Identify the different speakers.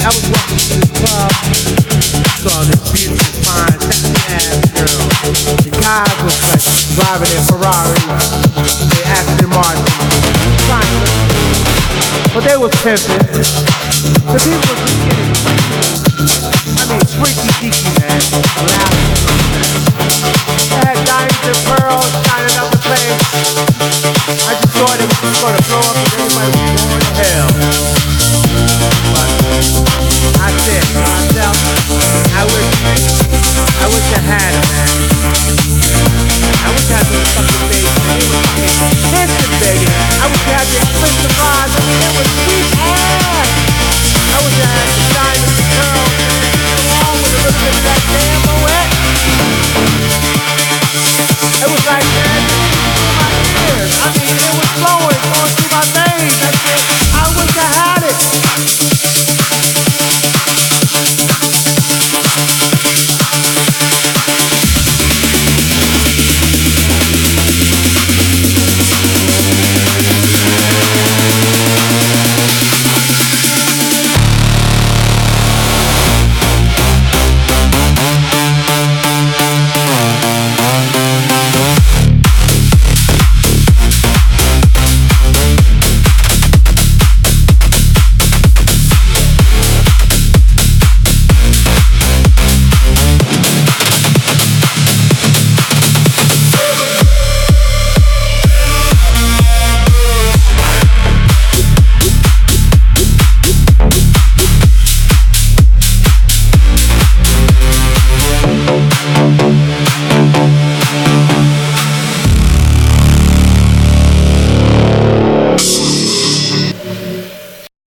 Speaker 1: I was walking to the club, saw this beautiful, fine, sexy ass girl. The guys was like driving in Ferraris, they Aston Martin, fine, but they was pimping. The people was just getting I mean, freaky deaky, man, loud. They had diamonds and pearls shining up the place. I just thought it was just gonna blow up and everybody was going to hell. But I said to myself, I wish I had it, man. I wish I had those fucking babies, man. They were fucking handsome, baby. I wish I had the expensive cars. I mean, they were sweet